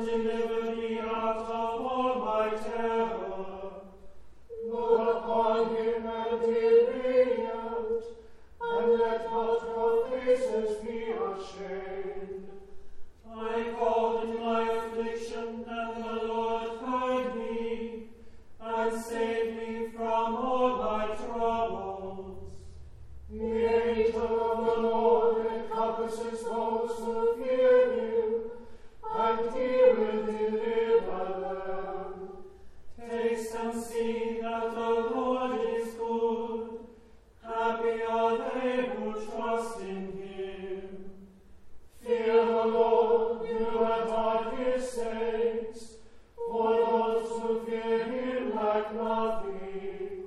deliver me out of all my terror. Look upon him and be radiant, and let not your faces be ashamed. I called in my affliction, and the Lord heard me, and saved me from all my troubles. The angel of the Lord encompasses those who fear him, and he will deliver them. Taste and see that the Lord is good. Happy are they who trust in him. Fear the Lord, you and all his saints, for those who fear him lack nothing.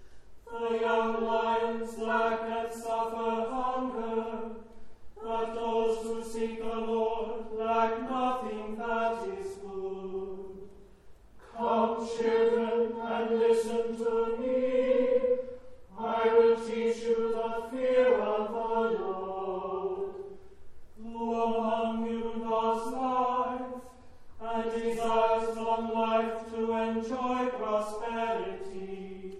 The young lions lack and suffer hunger, but those who seek the Lord lack nothing that is good. Come, children, and listen to me. I will teach you the fear of the Lord. Who among you loves life, and desires long life to enjoy prosperity?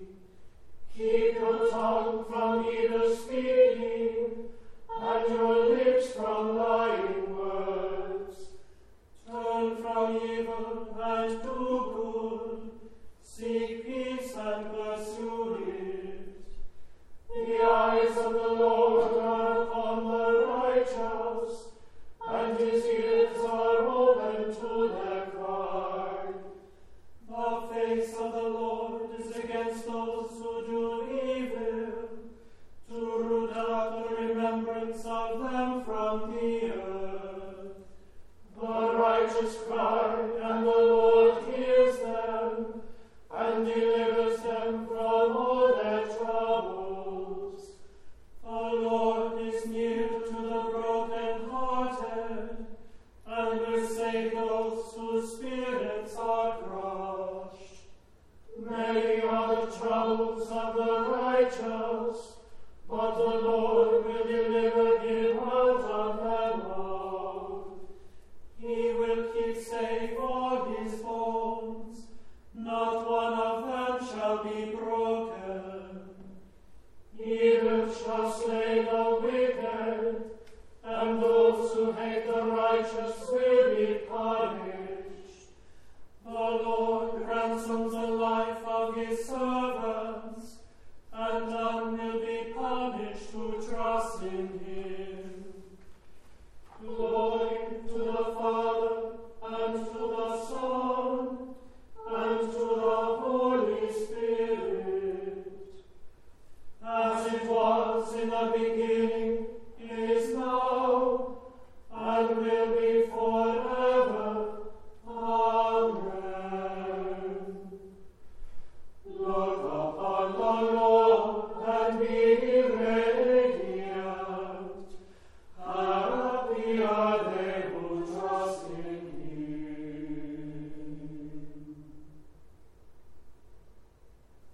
Keep your tongue from evil speaking, and your lips from lying words. Turn from evil and do good. Seek peace and pursue it. The eyes of the Lord are upon the righteous, and his ears are open to their cry. The face of the Lord is against those who do evil, to root out the remembrance of them from the earth. The righteous cry, and the Lord hears them, and delivers them from all their troubles. The Lord is near to the broken-hearted, and will save those whose spirits are crushed. Many are the troubles of the righteous, but the Lord will deliver him out of them all. He will keep safe